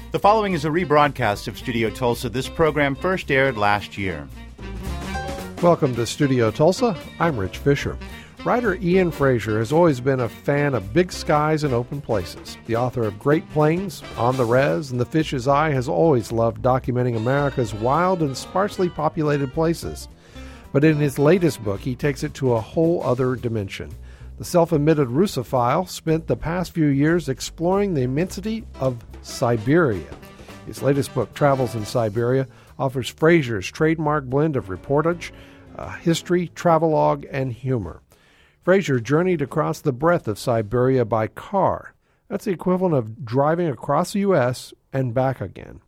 The following is a rebroadcast of Studio Tulsa. This program first aired last year. Welcome to Studio Tulsa. I'm Rich Fisher. Writer Ian Fraser has always been a fan of big skies and open places. The author of Great Plains, On the Res, and The Fish's Eye has always loved documenting America's wild and sparsely populated places. But in his latest book, he takes it to a whole other dimension. The self-admitted Russophile spent the past few years exploring the immensity of Siberia. His latest book, Travels in Siberia, offers Fraser's trademark blend of reportage, history, travelogue, and humor. Fraser journeyed across the breadth of Siberia by car. That's the equivalent of driving across the U.S. and back again.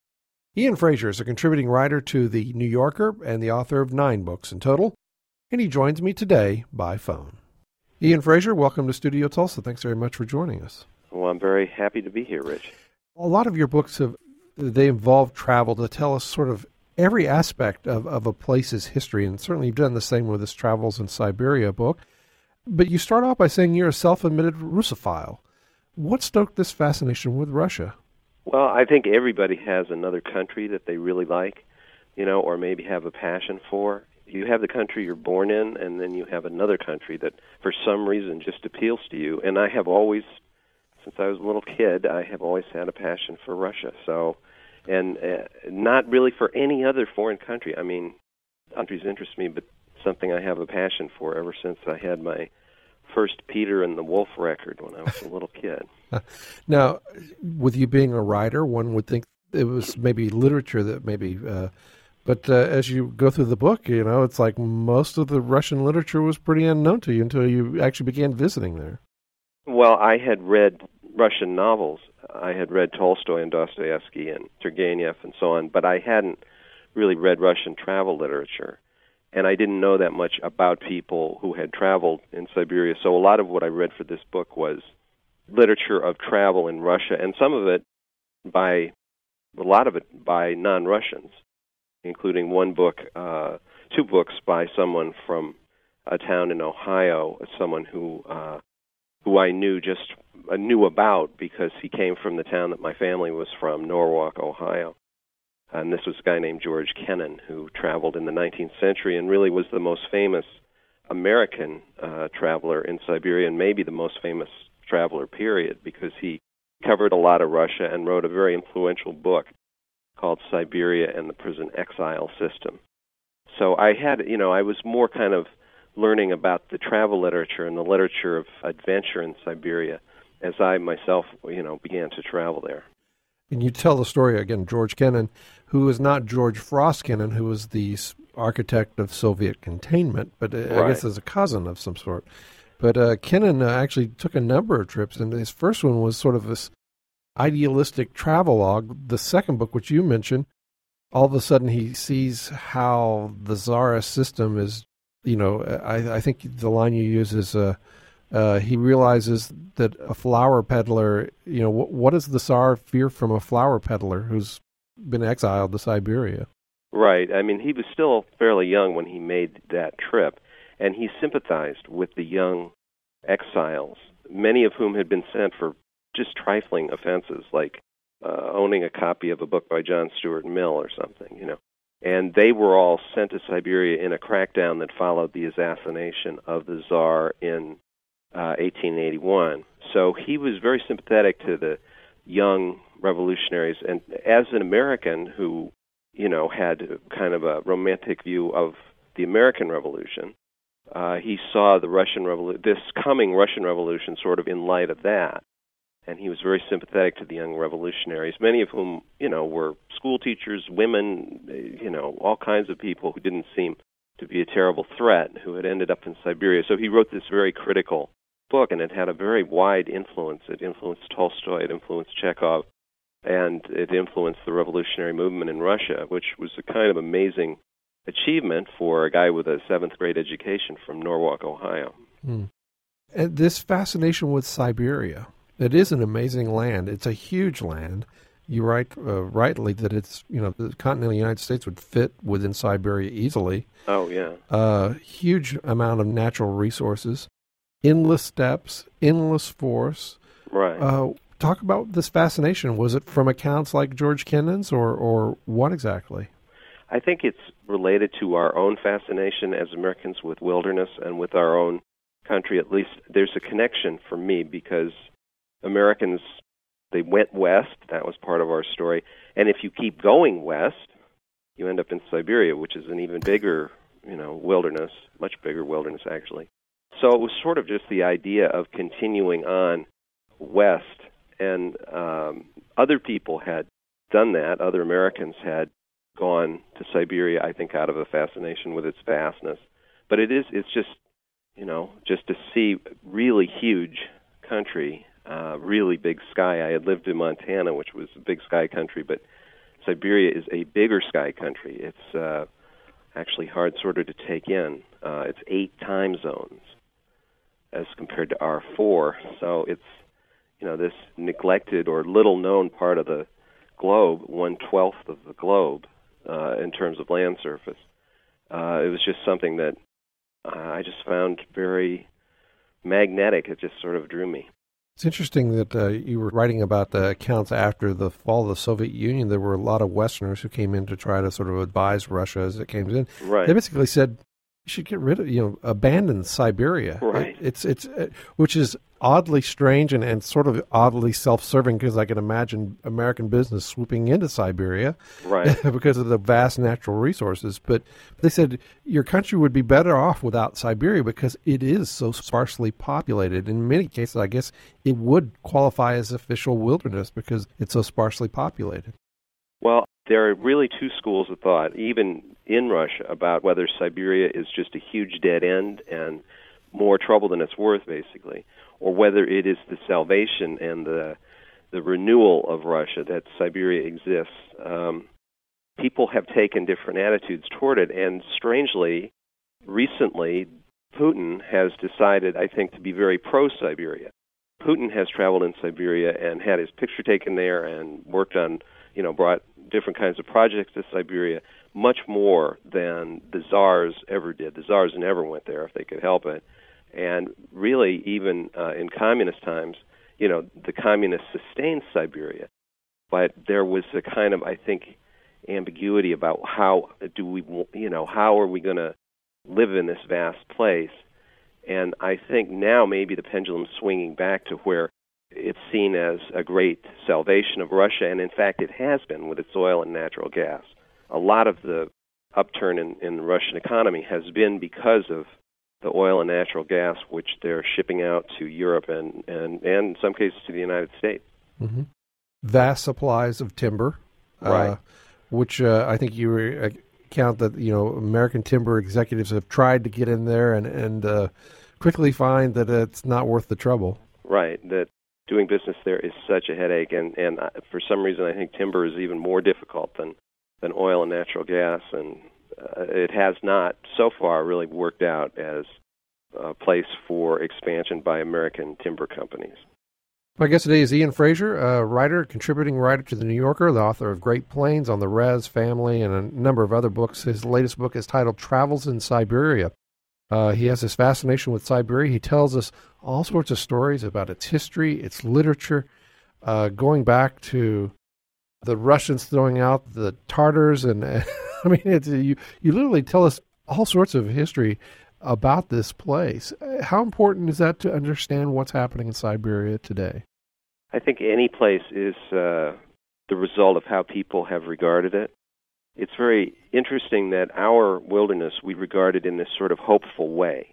Ian Fraser is a contributing writer to The New Yorker and the author of 9 books in total, and he joins me today by phone. Ian Fraser, welcome to Studio Tulsa. Thanks very much for joining us. Well, I'm very happy to be here, Rich. A lot of your books they involve travel to tell us sort of every aspect of a place's history, and certainly you've done the same with this Travels in Siberia book. But you start off by saying you're a self-admitted Russophile. What stoked this fascination with Russia? Well, I think everybody has another country that they really like, or maybe have a passion for. You have the country you're born in, and then you have another country that for some reason just appeals to you. And I have always, since I was a little kid, I have always had a passion for Russia. So, and not really for any other foreign country. I mean, countries interest me, but something I have a passion for ever since I had my first Peter and the Wolf record when I was a little kid. Now, with you being a writer, one would think it was maybe literature that maybe... But as you go through the book, it's like most of the Russian literature was pretty unknown to you until you actually began visiting there. Well, I had read Russian novels. I had read Tolstoy and Dostoevsky and Turgenev and so on, but I hadn't really read Russian travel literature. And I didn't know that much about people who had traveled in Siberia. So a lot of what I read for this book was literature of travel in Russia, and some of it a lot of it by non-Russians, including one book, 2 books by someone from a town in Ohio, someone who I knew about because he came from the town that my family was from, Norwalk, Ohio. And this was a guy named George Kennan who traveled in the 19th century and really was the most famous American traveler in Siberia, and maybe the most famous traveler, period, because he covered a lot of Russia and wrote a very influential book called Siberia and the Prison Exile System. So I had, I was more kind of learning about the travel literature and the literature of adventure in Siberia as I myself, began to travel there. And you tell the story, again, George Kennan, who is not George Frost Kennan, who was the architect of Soviet containment, but I guess is a cousin of some sort. But Kennan actually took a number of trips, and his first one was sort of this idealistic travelogue. The second book, which you mentioned, all of a sudden he sees how the Tsarist system is, I think the line you use is, he realizes that a flower peddler, what does the Tsar fear from a flower peddler who's been exiled to Siberia? Right. I mean, he was still fairly young when he made that trip, and he sympathized with the young exiles, many of whom had been sent for just trifling offenses like owning a copy of a book by John Stuart Mill or something, And they were all sent to Siberia in a crackdown that followed the assassination of the Tsar in 1881. So he was very sympathetic to the young revolutionaries. And as an American who, had kind of a romantic view of the American Revolution, he saw the this coming Russian Revolution sort of in light of that. And he was very sympathetic to the young revolutionaries, many of whom, were school teachers, women, all kinds of people who didn't seem to be a terrible threat, who had ended up in Siberia. So he wrote this very critical book, and it had a very wide influence. It influenced Tolstoy, it influenced Chekhov, and it influenced the revolutionary movement in Russia, which was a kind of amazing achievement for a guy with a 7th grade education from Norwalk, Ohio. And this fascination with Siberia, it is an amazing land. It's a huge land. You write rightly that it's, the continental United States would fit within Siberia easily. Oh, yeah. Huge amount of natural resources, endless steppes, endless forests. Right. Talk about this fascination. Was it from accounts like George Kennan's, or what exactly? I think it's related to our own fascination as Americans with wilderness and with our own country. At least there's a connection for me because Americans, they went west. That was part of our story. And if you keep going west, you end up in Siberia, which is an even bigger, wilderness, much bigger wilderness, actually. So it was sort of just the idea of continuing on west. And other people had done that. Other Americans had gone to Siberia, I think, out of a fascination with its vastness. But it's just, just to see really huge country, really big sky. I had lived in Montana, which was a big sky country, but Siberia is a bigger sky country. It's actually hard sort of to take in. It's 8 time zones as compared to our 4. So it's, this neglected or little-known part of the globe, 1/12 of the globe in terms of land surface. It was just something that I just found very magnetic. It just sort of drew me. It's interesting that you were writing about the accounts after the fall of the Soviet Union. There were a lot of Westerners who came in to try to sort of advise Russia as it came in. Right. They basically said, you should get rid of, abandon Siberia. Right. It's which is oddly strange and sort of oddly self-serving because I can imagine American business swooping into Siberia right. because of the vast natural resources. But they said your country would be better off without Siberia because it is so sparsely populated. In many cases, I guess it would qualify as official wilderness because it's so sparsely populated. Well, there are really 2 schools of thought, even in Russia, about whether Siberia is just a huge dead end and more trouble than it's worth, basically, or whether it is the salvation and the renewal of Russia that Siberia exists. People have taken different attitudes toward it, and strangely, recently, Putin has decided, I think, to be very pro-Siberia. Putin has traveled in Siberia and had his picture taken there and worked on, brought different kinds of projects to Siberia, much more than the Tsars ever did. The Tsars never went there if they could help it. And really, even in communist times, the communists sustained Siberia. But there was a kind of, I think, ambiguity about how are we going to live in this vast place? And I think now maybe the pendulum's swinging back to where it's seen as a great salvation of Russia, and in fact it has been with its oil and natural gas. A lot of the upturn in the Russian economy has been because of the oil and natural gas, which they're shipping out to Europe and in some cases to the United States. Mm-hmm. Vast supplies of timber, right. Which I think you count that American timber executives have tried to get in there and quickly find that it's not worth the trouble. Right, that doing business there is such a headache, and for some reason I think timber is even more difficult than oil and natural gas, and it has not so far really worked out as a place for expansion by American timber companies. My guest today is Ian Frazier, contributing writer to The New Yorker, the author of Great Plains, On the Rez Family, and a number of other books. His latest book is titled Travels in Siberia. He has this fascination with Siberia. He tells us all sorts of stories about its history, its literature, going back to the Russians throwing out the Tartars. And I mean, you literally tell us all sorts of history about this place. How important is that to understand what's happening in Siberia today? I think any place is the result of how people have regarded it. It's very interesting that our wilderness we regarded in this sort of hopeful way.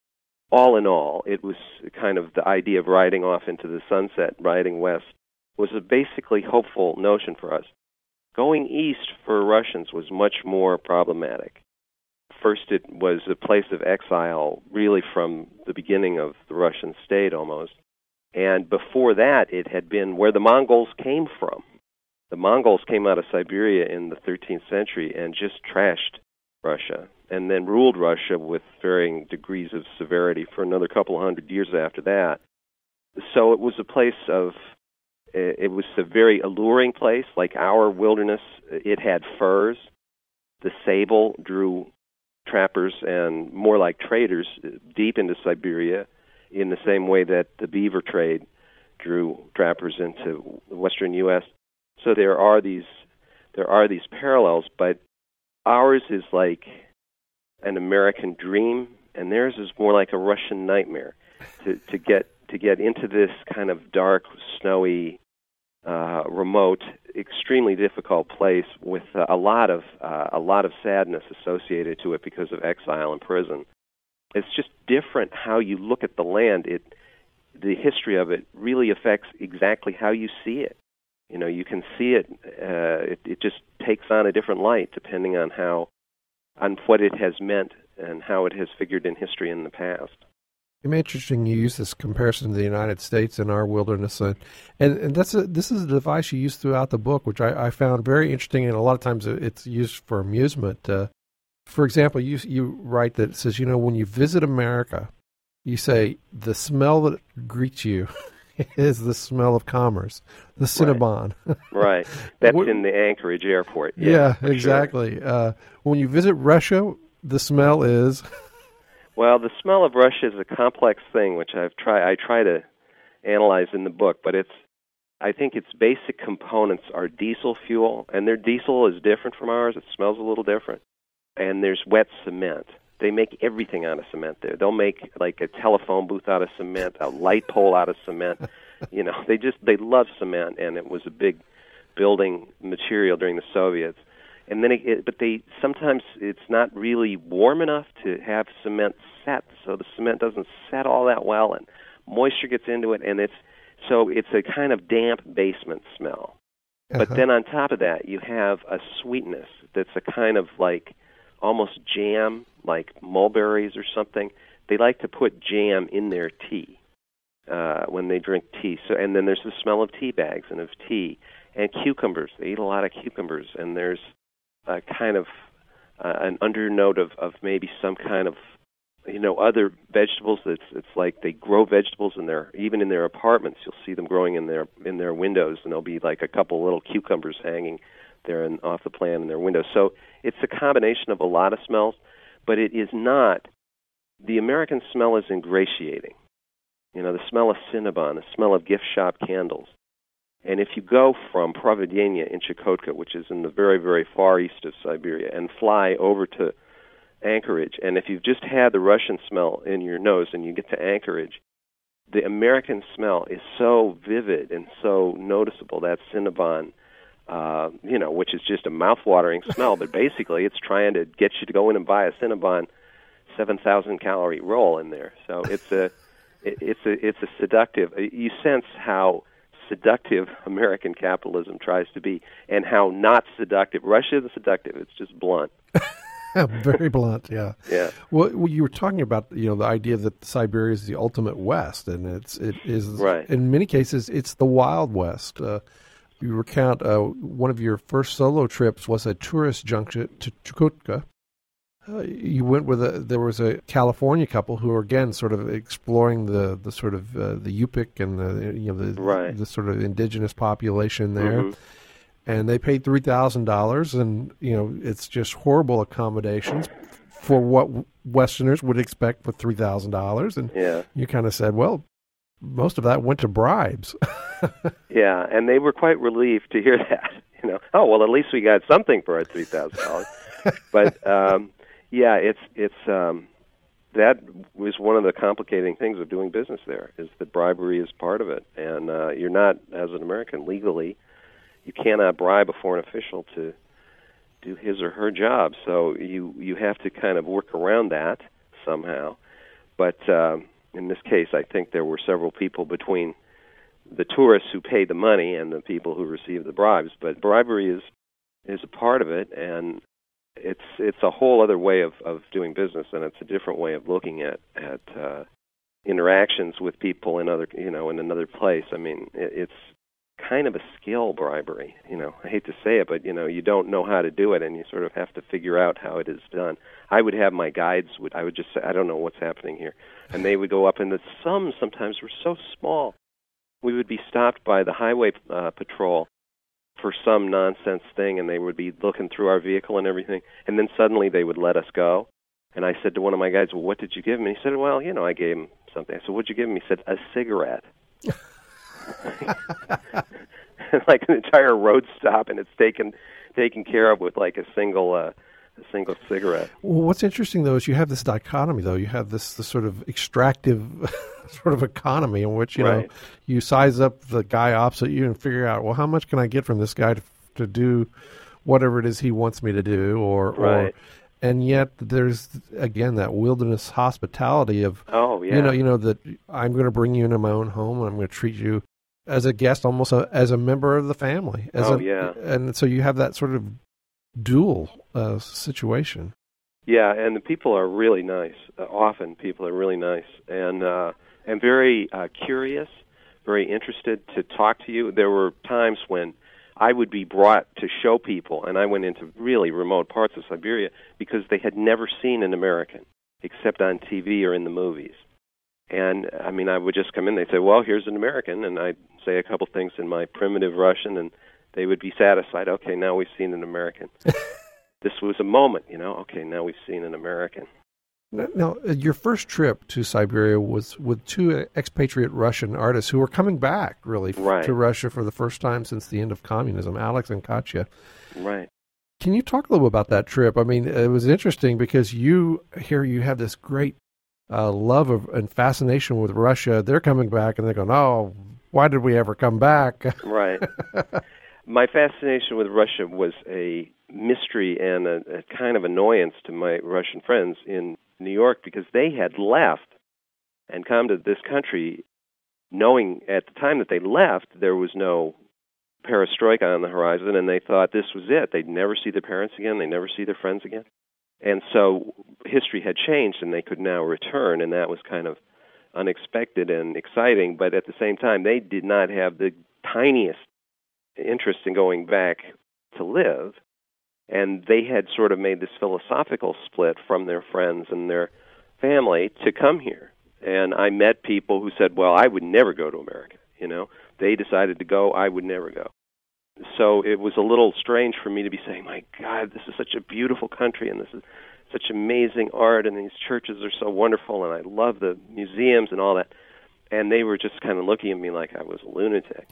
All in all, it was kind of the idea of riding off into the sunset, riding west, was a basically hopeful notion for us. Going east for Russians was much more problematic. First, it was a place of exile, really from the beginning of the Russian state almost. And before that, it had been where the Mongols came from. The Mongols came out of Siberia in the 13th century and just trashed Russia, and then ruled Russia with varying degrees of severity for another couple of hundred years after that. So it was a place of, it was a very alluring place, like our wilderness. It had furs. The sable drew trappers and more like traders deep into Siberia in the same way that the beaver trade drew trappers into the western U.S. So there are these parallels, but ours is like an American dream, and theirs is more like a Russian nightmare. To get into this kind of dark, snowy, remote, extremely difficult place with a lot of sadness associated to it because of exile and prison. It's just different how you look at the land. The history of it really affects exactly how you see it. You know, you can see it. It just takes on a different light depending on what it has meant and how it has figured in history in the past. It's interesting you use this comparison to the United States and our wilderness, and this is a device you use throughout the book, which I found very interesting, and a lot of times it's used for amusement. For example, you write that it says, when you visit America, you say the smell that greets you is the smell of commerce, the Cinnabon. Right. That's in the Anchorage airport. Yeah, exactly. Sure. When you visit Russia, the smell is... Well, the smell of Russia is a complex thing, which I try to analyze in the book, but I think its basic components are diesel fuel, and their diesel is different from ours. It smells a little different. And there's wet cement. They make everything out of cement there. They'll make like a telephone booth out of cement, a light pole out of cement. They love cement, and it was a big building material during the Soviets. And then, sometimes it's not really warm enough to have cement set, so the cement doesn't set all that well, and moisture gets into it, and it's a kind of damp basement smell. Uh-huh. But then on top of that, you have a sweetness that's a kind of like almost jam, like mulberries or something. They like to put jam in their tea when they drink tea. So, and then there's the smell of tea bags and of tea and cucumbers. They eat a lot of cucumbers, and there's a kind of an undernote of maybe some kind of other vegetables. It's like they grow vegetables even in their apartments. You'll see them growing in their windows, and there'll be like a couple little cucumbers hanging there off the plant in their windows. So it's a combination of a lot of smells, but it is not. The American smell is ingratiating. The smell of Cinnabon, the smell of gift shop candles. And if you go from Providenia in Chukotka, which is in the very, very far east of Siberia, and fly over to Anchorage, and if you've just had the Russian smell in your nose and you get to Anchorage, the American smell is so vivid and so noticeable. That Cinnabon, which is just a mouth-watering smell, but basically it's trying to get you to go in and buy a Cinnabon 7,000-calorie roll in there. So it's a seductive. You sense how seductive American capitalism tries to be, and how not seductive. Russia isn't seductive; it's just blunt. Very blunt, yeah. Yeah. Well, you were talking about the idea that Siberia is the ultimate West, and it is right. In many cases it's the Wild West. You recount one of your first solo trips was a tourist junction to Chukotka. You went there was a California couple who were again sort of exploring the sort of the Yupik and the sort of indigenous population there, mm-hmm. and they paid $3,000, and it's just horrible accommodations for what Westerners would expect for $3,000, and you kind of said, well, most of that went to bribes. Yeah, and they were quite relieved to hear that. Oh well, at least we got something for our $3,000, but. Yeah, it's that was one of the complicating things of doing business there, is that bribery is part of it, and you're not, as an American, legally, you cannot bribe a foreign official to do his or her job. So you have to kind of work around that somehow. But in this case, I think there were several people between the tourists who paid the money and the people who received the bribes. But bribery is a part of it, and it's a whole other way of doing business, and it's a different way of looking at interactions with people in another place. I mean, it's kind of a skill, bribery. I hate to say it, but you don't know how to do it, and you sort of have to figure out how it is done. I would have my guides. I would just say, I don't know what's happening here, and they would go up, and the sums sometimes were so small. We would be stopped by the highway patrol for some nonsense thing, and they would be looking through our vehicle and everything, and then suddenly they would let us go. And I said to one of my guys, well, what did you give him? And he said, well, I gave him something. I said, what'd you give him? He said, a cigarette. like an entire road stop, and it's taken care of with like a single cigarette. Well, what's interesting, though, is you have this dichotomy, though. You have this sort of extractive sort of economy in which, you know, you size up the guy opposite you and figure out, well, how much can I get from this guy to do whatever it is he wants me to do, or and yet there's, again, that wilderness hospitality of, you know, that I'm going to bring you into my own home and I'm going to treat you as a guest, almost as a member of the family. And so you have that sort of dual situation. Yeah, and the people are really nice. Often people are really nice and very curious, very interested to talk to you. There were times when I would be brought to show people, and I went into really remote parts of Siberia because they had never seen an American except on TV or in the movies. And, I mean, I would just come in, they'd say, well, here's an American, and I'd say a couple things in my primitive Russian, and they would be satisfied. Okay, now we've seen an American. This was a moment, you know. Okay, now we've seen an American. Now, your first trip to Siberia was with two expatriate Russian artists who were coming back, really, to Russia for the first time since the end of communism, Alex and Katya. Right. Can you talk a little about that trip? I mean, it was interesting because you have this great love of and fascination with Russia. They're coming back, and they're going, oh, why did we ever come back? Right. My fascination with Russia was a mystery and a kind of annoyance to my Russian friends in New York because they had left and come to this country knowing at the time that they left there was no perestroika on the horizon, and they thought this was it. They'd never see their parents again. They'd never see their friends again. And so history had changed, and they could now return, and that was kind of unexpected and exciting. But at the same time, they did not have the tiniest interest in going back to live. And they had sort of made this philosophical split from their friends and their family to come here. And I met people who said, well, I would never go to America. You know, they decided to go, I would never go. So it was a little strange for me to be saying, my God, this is such a beautiful country, and this is such amazing art, and these churches are so wonderful, and I love the museums and all that. And they were just kind of looking at me like I was a lunatic.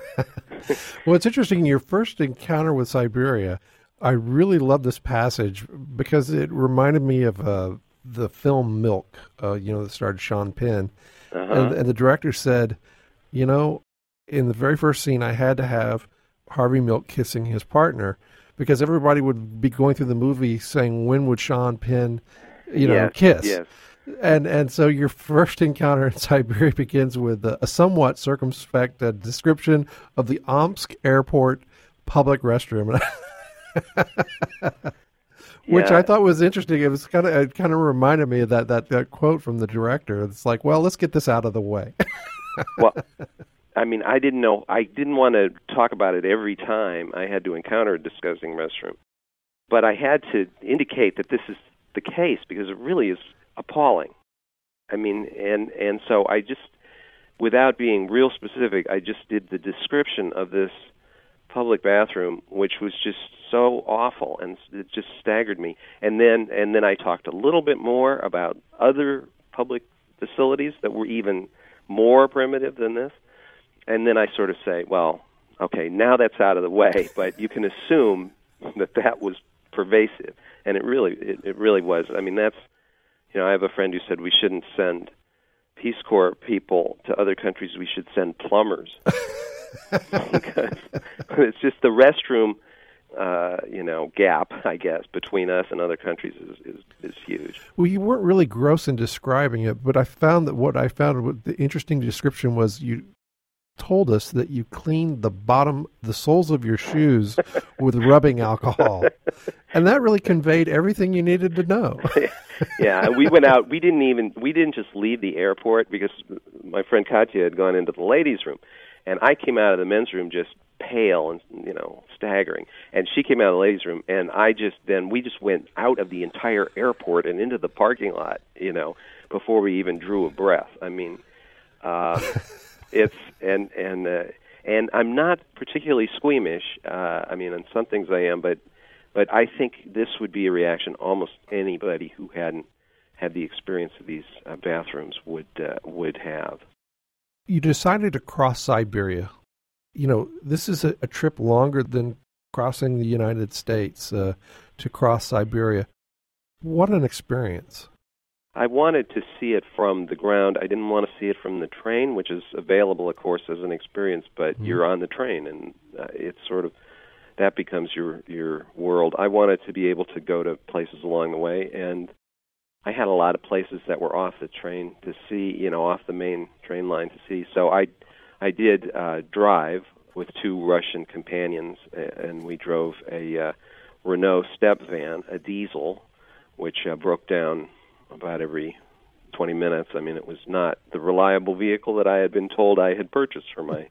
Well, it's interesting. Your first encounter with Siberia, I really love this passage because it reminded me of the film Milk, that starred Sean Penn. And the director said, you know, in the very first scene, I had to have Harvey Milk kissing his partner because everybody would be going through the movie saying, when would Sean Penn, kiss? Yes. And so your first encounter in Siberia begins with a somewhat circumspect description of the Omsk airport public restroom. Which I thought was interesting. It kind of reminded me of that quote from the director. It's like, well, let's get this out of the way. Well, I mean, I didn't want to talk about it every time I had to encounter a disgusting restroom. But I had to indicate that this is the case because it really is appalling. I mean, and so I just, without being real specific, I just did the description of this public bathroom, which was just so awful, and it just staggered me. And then I talked a little bit more about other public facilities that were even more primitive than this. And then I sort of say, well, okay, now that's out of the way, but you can assume that was pervasive, and it really was. I mean, that's, I have a friend who said we shouldn't send Peace Corps people to other countries. We should send plumbers. Because it's just the restroom, gap, I guess, between us and other countries is huge. Well, you weren't really gross in describing it, but I found that the interesting description was you told us that you cleaned the soles of your shoes with rubbing alcohol, and that really conveyed everything you needed to know. Yeah, we went out. We didn't just leave the airport because my friend Katya had gone into the ladies' room. And I came out of the men's room just pale and, staggering. And she came out of the ladies' room, and we just went out of the entire airport and into the parking lot, before we even drew a breath. I mean, and I'm not particularly squeamish. On some things I am, but I think this would be a reaction almost anybody who hadn't had the experience of these bathrooms would have. You decided to cross Siberia. You know, this is a trip longer than crossing the United States, to cross Siberia. What an experience. I wanted to see it from the ground. I didn't want to see it from the train, which is available, of course, as an experience, but you're on the train, and it's sort of, that becomes your world. I wanted to be able to go to places along the way, and I had a lot of places that were off the train to see, you know, off the main train line to see. So I did drive with two Russian companions, and we drove a Renault step van, a diesel, which broke down about every 20 minutes. I mean, it was not the reliable vehicle that I had been told I had purchased for my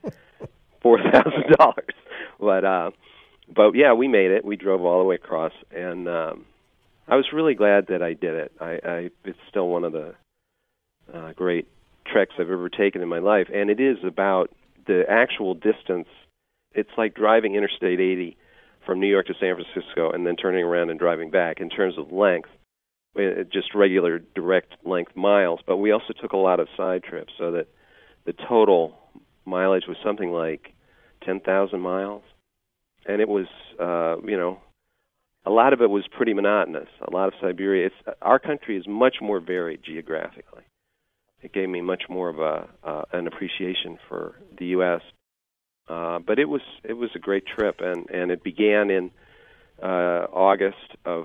$4,000. But yeah, we made it. We drove all the way across, and I was really glad that I did it. It's still one of the great treks I've ever taken in my life, and it is about the actual distance. It's like driving Interstate 80 from New York to San Francisco and then turning around and driving back in terms of length. Just regular direct length miles, but we also took a lot of side trips, so that the total mileage was something like 10,000 miles. And it was, you know, a lot of it was pretty monotonous. A lot of Siberia, our country is much more varied geographically. It gave me much more of an appreciation for the U.S. But it was a great trip, and it began in August of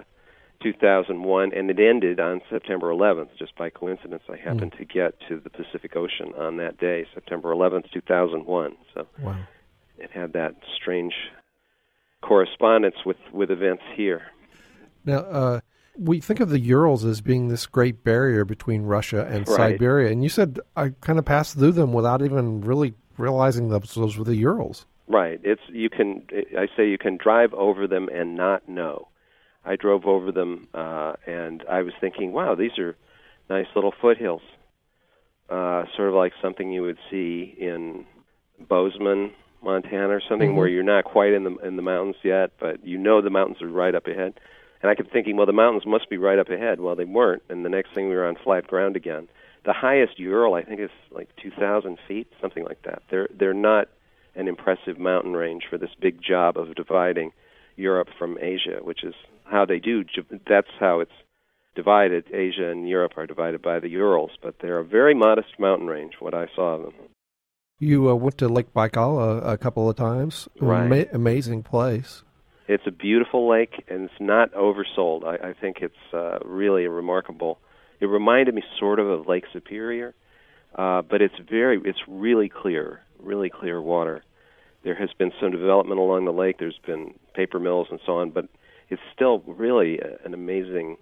2001, and it ended on September 11th. Just by coincidence, I happened to get to the Pacific Ocean on that day, September 11th, 2001. So wow. It had that strange correspondence with events here. Now, we think of the Urals as being this great barrier between Russia and Siberia, and you said I kind of passed through them without even really realizing those were the Urals. Right. I say you can drive over them and not know. I drove over them, and I was thinking, wow, these are nice little foothills, sort of like something you would see in Bozeman, Montana, or something where you're not quite in the mountains yet, but you know the mountains are right up ahead. And I kept thinking, well, the mountains must be right up ahead. Well, they weren't, and the next thing we were on flat ground again. The highest Ural, I think, is like 2,000 feet, something like that. They're not an impressive mountain range for this big job of dividing Europe from Asia, which is how they do. That's how it's divided. Asia and Europe are divided by the Urals, but they're a very modest mountain range, what I saw of them. You went to Lake Baikal a couple of times. Right. Amazing place. It's a beautiful lake, and it's not oversold. I think it's really remarkable. It reminded me sort of Lake Superior, but it's really clear water. There has been some development along the lake. There's been paper mills and so on, but it's still really an amazing,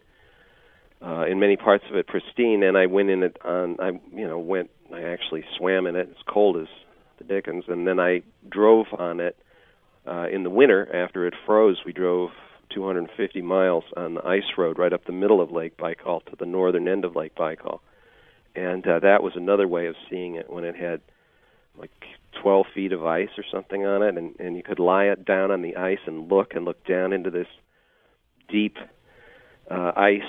in many parts of it, pristine. And I went in it I actually swam in it. It's cold as the dickens. And then I drove on it in the winter after it froze. We drove 250 miles on the ice road right up the middle of Lake Baikal to the northern end of Lake Baikal. And that was another way of seeing it when it had like 12 feet of ice or something on it, and you could lie it down on the ice and look down into this deep ice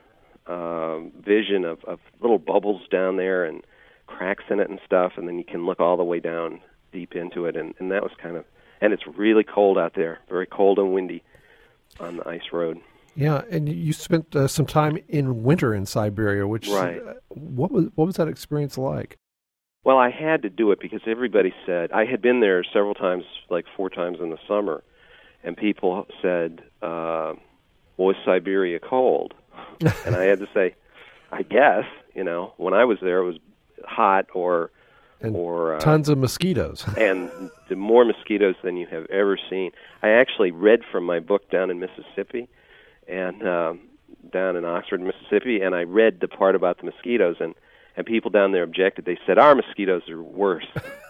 vision of little bubbles down there and cracks in it and stuff, and then you can look all the way down deep into it, and that was kind of, and it's really cold out there, very cold and windy on the ice road. Yeah, and you spent some time in winter in Siberia, which right. What was that experience like? Well, I had to do it because everybody said, I had been there several times, like 4 times in the summer, and people said, well, is Siberia cold? And I had to say, I guess, when I was there it was hot or tons of mosquitoes. And the more mosquitoes than you have ever seen. I actually read from my book down in Mississippi, and down in Oxford, Mississippi, and I read the part about the mosquitoes, and people down there objected. They said, our mosquitoes are worse.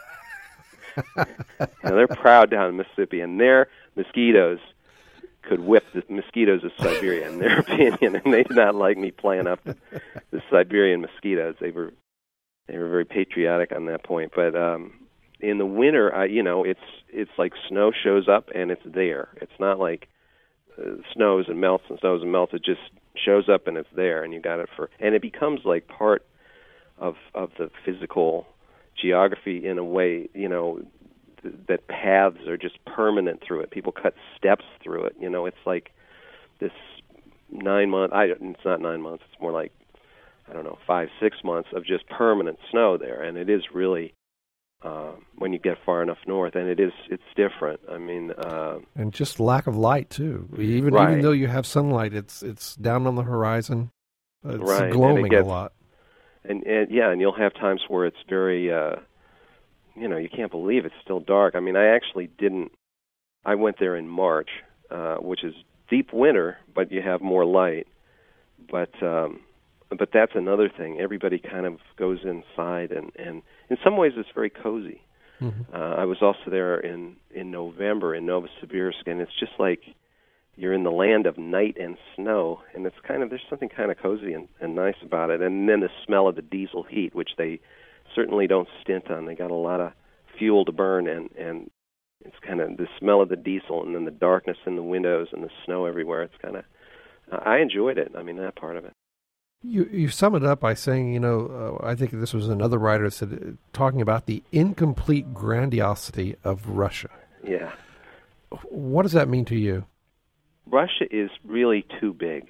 They're proud down in Mississippi, and their mosquitoes could whip the mosquitoes of Siberia, in their opinion, and they did not like me playing up the Siberian mosquitoes. They were very patriotic on that point. But in the winter, it's like snow shows up and it's there. It's not like snows and melts. It just shows up and it's there, and you got it and it becomes like part of the physical geography in a way, that paths are just permanent through it. People cut steps through it. It's like this 9 month. It's not 9 months. It's more like 5-6 months of just permanent snow there, and it is really when you get far enough north, and it's different. I mean, and just lack of light too. Even though you have sunlight, it's down on the horizon. It's gloaming a lot. And you'll have times where it's very, you can't believe it's still dark. I mean, I went there in March, which is deep winter, but you have more light. But that's another thing. Everybody kind of goes inside, and in some ways it's very cozy. Mm-hmm. I was also there in November in Novosibirsk, and it's just like you're in the land of night and snow, and it's there's something kind of cozy and nice about it. And then the smell of the diesel heat, which they certainly don't stint on. They got a lot of fuel to burn, and it's kind of the smell of the diesel, and then the darkness in the windows and the snow everywhere. It's kind of, I enjoyed it. I mean, that part of it. You sum it up by saying, I think this was another writer that said, talking about the incomplete grandiosity of Russia. Yeah. What does that mean to you? Russia is really too big,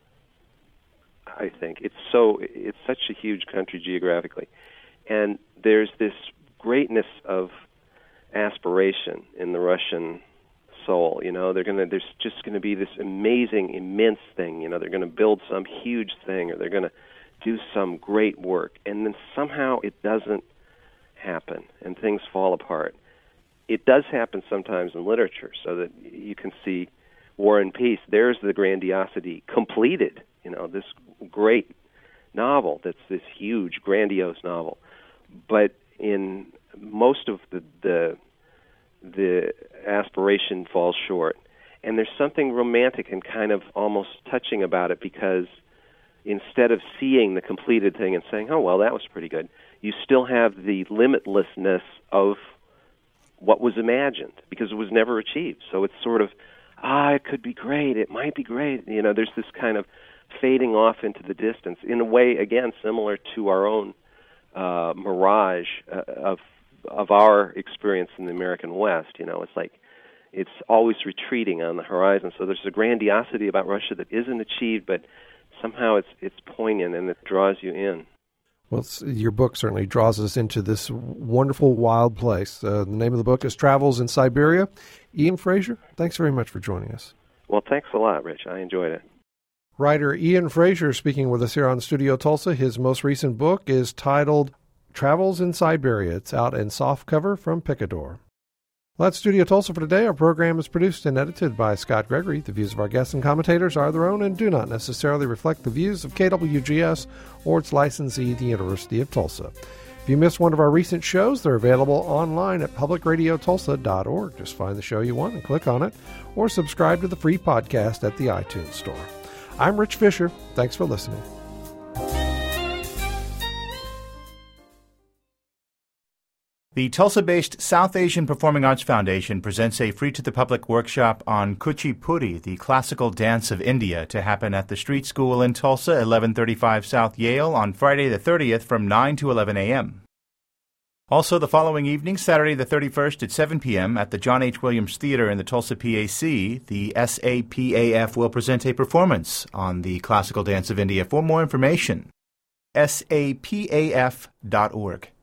I think. It's such a huge country geographically. And there's this greatness of aspiration in the Russian soul. There's just going to be this amazing, immense thing. They're going to build some huge thing, or they're going to do some great work. And then somehow it doesn't happen, and things fall apart. It does happen sometimes in literature, so that you can see War and Peace. There's the grandiosity completed. This great novel that's this huge, grandiose novel. But in most of the aspiration falls short. And there's something romantic and kind of almost touching about it, because instead of seeing the completed thing and saying, oh, well, that was pretty good, you still have the limitlessness of what was imagined, because it was never achieved. So it's sort of, it could be great, it might be great. There's this kind of fading off into the distance, in a way, again, similar to our own mirage of our experience in the American West. It's like it's always retreating on the horizon. So there's a grandiosity about Russia that isn't achieved, but somehow it's poignant and it draws you in. Well, your book certainly draws us into this wonderful, wild place. The name of the book is Travels in Siberia. Ian Fraser, thanks very much for joining us. Well, thanks a lot, Rich. I enjoyed it. Writer Ian Fraser speaking with us here on Studio Tulsa. His most recent book is titled Travels in Siberia. It's out in softcover from Picador. Well, that's Studio Tulsa for today. Our program is produced and edited by Scott Gregory. The views of our guests and commentators are their own and do not necessarily reflect the views of KWGS or its licensee, the University of Tulsa. If you missed one of our recent shows, they're available online at publicradiotulsa.org. Just find the show you want and click on it, or subscribe to the free podcast at the iTunes Store. I'm Rich Fisher. Thanks for listening. The Tulsa-based South Asian Performing Arts Foundation presents a free-to-the-public workshop on Kuchipudi, the classical dance of India, to happen at the Street School in Tulsa, 1135 South Yale, on Friday the 30th from 9 to 11 a.m. Also, the following evening, Saturday the 31st at 7 p.m. at the John H. Williams Theater in the Tulsa PAC, the SAPAF will present a performance on the classical dance of India. For more information, sapaf.org.